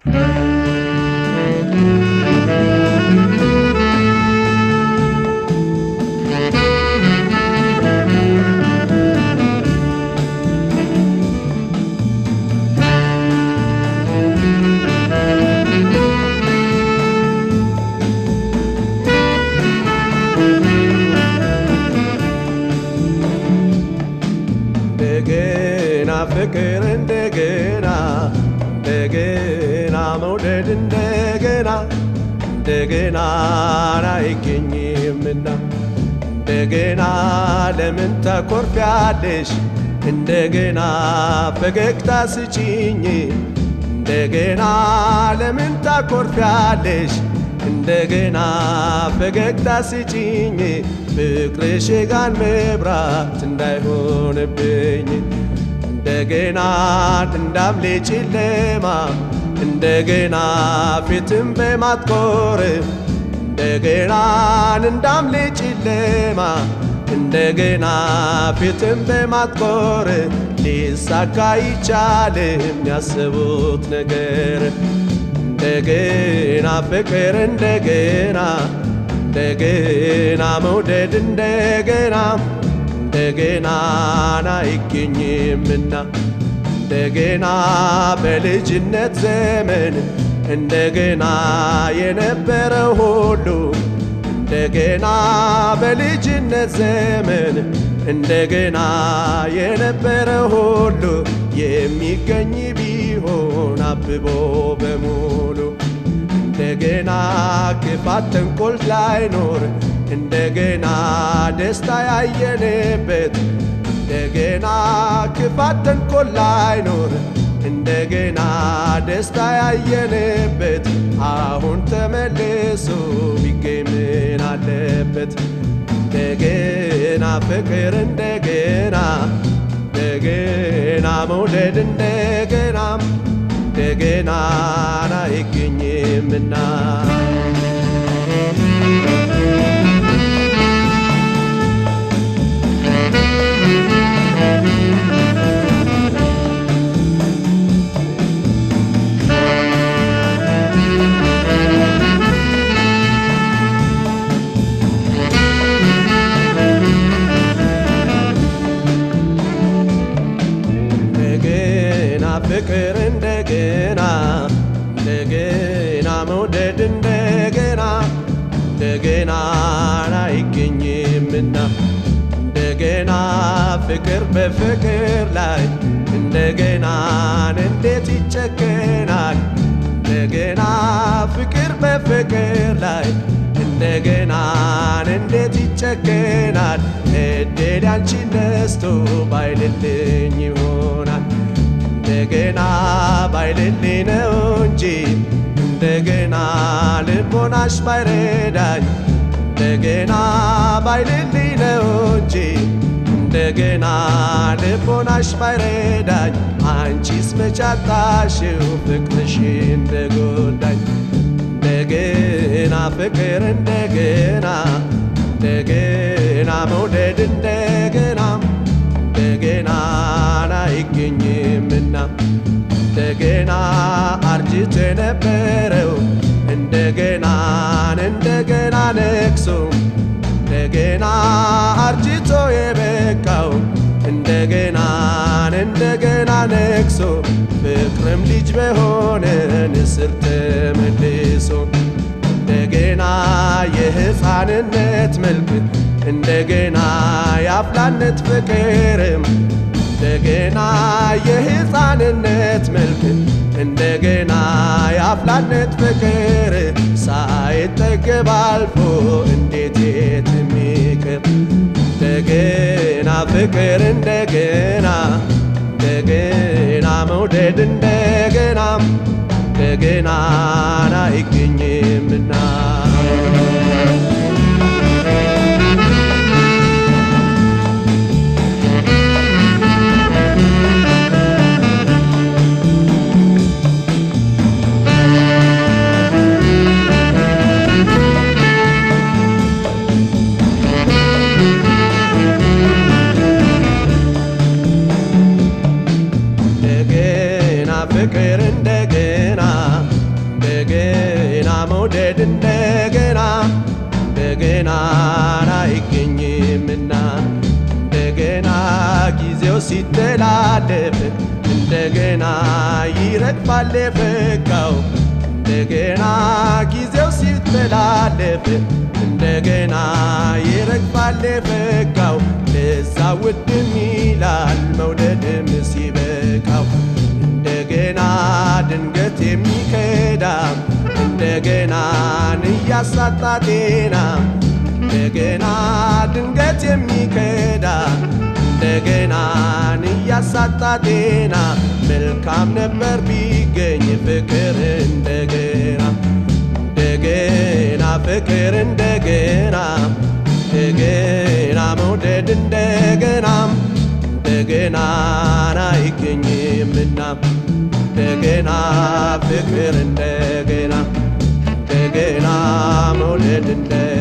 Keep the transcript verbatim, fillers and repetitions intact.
ፍቅር እንደገና እንደገና መውደድ እንደገና እንደገና አይገኝምና እንደገና ለምን ታኮርፊያለሽ እንደገና ፈገግታ ስጪኝ እንደገና ለምን ታኮርፊያለሽ እንደገና ፈገግታ ስጪኝ ፍቅርሽ ጋን መብራት እንዳይሆንብኝ እንደገና እንዳምሌ ጨለማ እንደገና ፊትም በማትኮር እንደገና እንዳምሌ ጨለማ እንደገና ፊትም በማትኮር ሊሳካ ይቻልም ያሰቡት ነገር እንደገና ፍቅር እንደገና እንደገና መውደድ እንደገና እንደገና አይገኝምና እንደገና በልጅነት ዘመን እንደገና የነበረው ሁሉ እንደገና በልጅነት ዘመን እንደገና የነበረው ሁሉ የሚገኝ ቢሆን አብቦ በሙሉ እንደገና ክፋት ተንኮል ላይኖር እንደገና ደስታ ያየንበት እንደገና ክፋት ተንኮል ላይኖር እንደገና ደስታ ያየንበት አሁን ተመልሶ ቢገኝ ምን አለበት እንደገና ፍቅር እንደገና እንደገና መውደድ እንደገና እንደገና አይገኝምና ፍቅር እንደገና እንደገና መውደድ እንደገና እንደገና አይገኝምና እንደገና ፍቅር በፍቅር ላይ እንደገና እንዴት ይጨከናል እንደገና ፍቅር በፍቅር ላይ እንደገና እንዴት ይጨከናል እድል ያንቺን ነስቶ ባይልልኝ ይሆናል እንደገና ባይልልኝ ነው እንጂ እንደገና ልቦናሽ ባይረዳኝ እንደገና ባይልልኝ ነው እንጂ እንደገና ልቦናሽ ባይረዳኝ አንቺስ መቻጣሽው ፍቅርሽ እንደጎዳኝ እንደገና ፍቅር እንደገና እንደገና መውደድ እንደገና እንደገና አይገኝምና እንደገና አርጅቶ የነበረው እንደገና እንደገና ነግሶ እንደገና አርጅቶ የበቃው እንደገና እንደገና ነግሶ ፍቅርም ልጅ በሆነ ንስር ተመልሶ እንደገና የሕፃንነት መልክ እንደገና የአፍላነት ፍቅርም እንደገና የሕፃንነት መልክ እንደገና የአፍላነት ፍቅር ሳይጠገብ አልፎ እንዴት የትም ይቅር እንደገና ፍቅር እንደገና እንደገና መውደድ እንደገና እንደገና አይገኝምና ፍቅር እንደገና እንደገና አይገኝምና እንደገና ጊዜው ሲተላለፍ እንደገና ይረግፋል የፈካው እንደገና ጊዜው ሲተላለፍ እንደገና ይረግፋል የፈካው ለዛ ውድም ይላል መውደድም ሲበቃው እንደገና ድንገት የሚከዳ እንደገና እያሳጣ ጤና እንደገና ድንገት የሚከዳ እንደገና እያሳጣ ጤና መልካም ነበር ቢገኝ ፍቅር እንደገና እንደገና ፍቅር እንደገና እንደገና መውደድ እንደገና እንደገና አይገኝምና እንደገና ፍቅር እንደገና እንደገና መውደድ እንደገና